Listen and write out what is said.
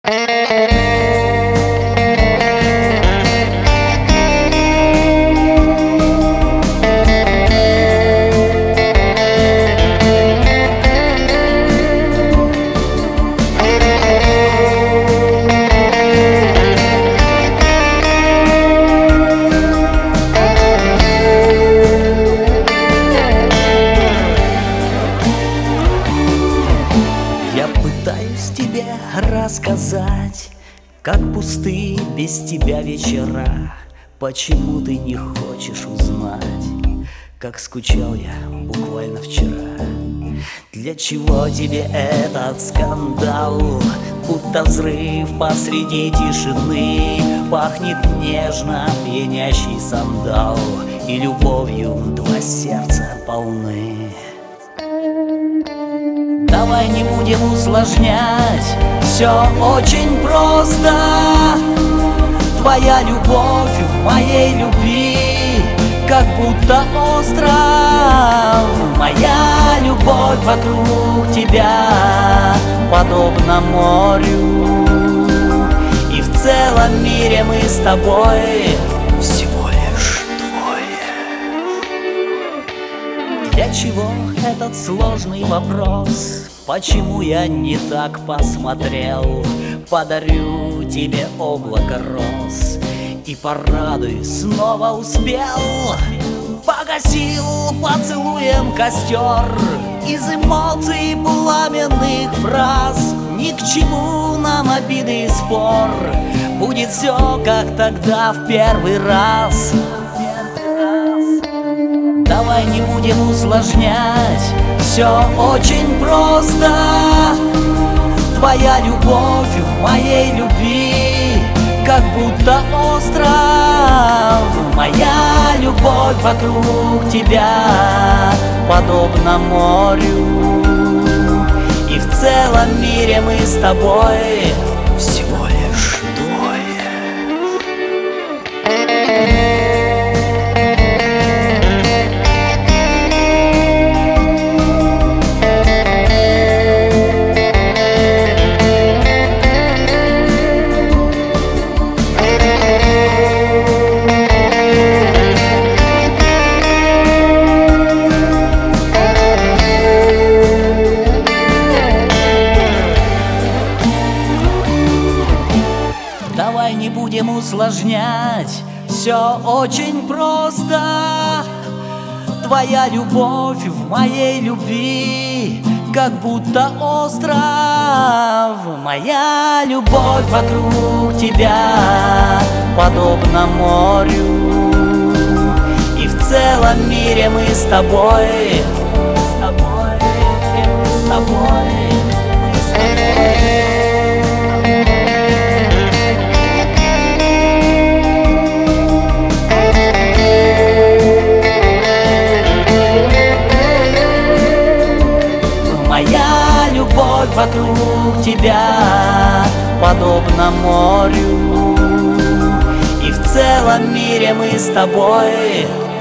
Я пытаюсь тебе рассказать, как пусты без тебя вечера. Почему ты не хочешь узнать, как скучал я буквально вчера? Для чего тебе этот скандал? Будто взрыв посреди тишины. Пахнет нежно пьянящий сандал, и любовью два сердца полны. Давай не будем усложнять, все очень просто. Твоя любовь в моей любви, как будто остров. Моя любовь вокруг тебя подобна морю, и в целом мире мы с тобой всего лишь двое. Для чего этот сложный вопрос? Почему я не так посмотрел? Подарю тебе облако роз и порадуй, снова успел. Погасил поцелуем костер из эмоций пламенных фраз. Ни к чему нам обиды и спор, будет все как тогда в первый раз. Давай не будем усложнять, все очень просто. Твоя любовь в моей любви, как будто остров. Моя любовь вокруг тебя подобна морю, и в целом мире мы с тобой всего лишь двое. Давай не будем усложнять, все очень просто. Твоя любовь в моей любви, как будто остров. Моя любовь вокруг тебя подобна морю, и в целом мире мы с тобой, с тобой, с тобой, мы с тобой. Моя любовь вокруг тебя подобна морю, и в целом мире мы с тобой